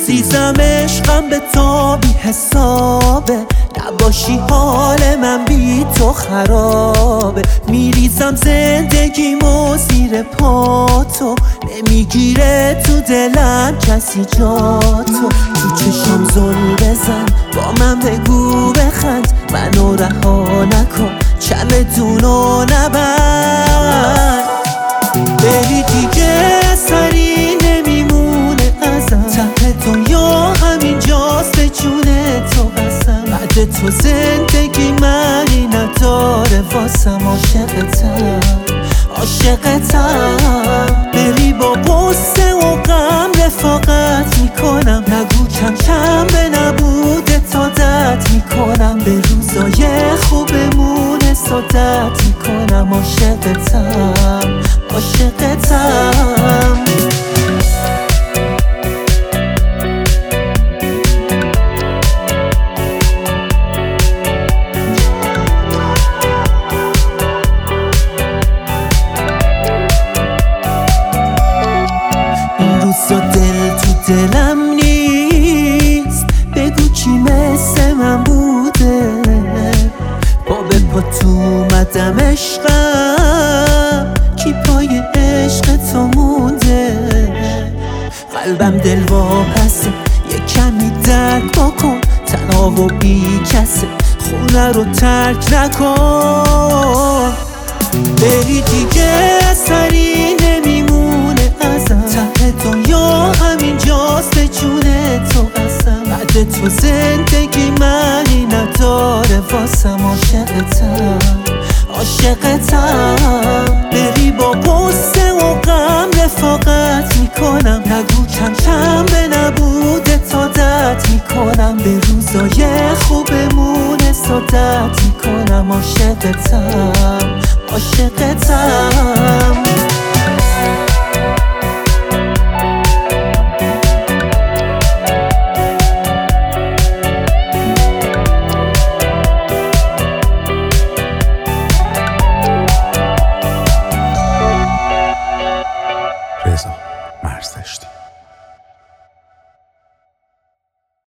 عزیزم عشقم به تو بی حسابه، نباشی حال من بی تو خرابه. میریزم زندگیمو زیر پاتو، نمیگیره تو دلم کسی جاتو. تو چشم زل بزن، با من بگو بخند، منو رها نکن، چمدونو نبند. بری دیگه سری نمیمونه ازم، ته دنیا همینجاست به جون تو قسم. بعد تو زندگی معنی نداره واسم، عاشقتم عاشقتم. بری با غصه و غم رفاقت میکنم، نگو کم کم به نبود عادت میکنم. به روزای خوبمون عادت میکنم، عاشقتم عاشقتم. این روزا دل تو دلم نیست، بگو کی مثل من بوده. با به پا تو اومدم عشقم، کی پای عشق تو مونده. قلبم دل واپسه، یه کمی درک بکن، تنها و بی کسه، خونه رو ترک نکن. بری دیگه سری نمیمونه ازم، ته دنیا همینجاست به جون تو قسم. بعد تو زندگی معنی نداره واسم، عاشقتم عاشقتم. بری با غصه و غم رفاقت میکنم، نگو کم کم به نبود عادت میکنم. به روزای خوبمون عادت میکنم، عاشقتم عاشقتم.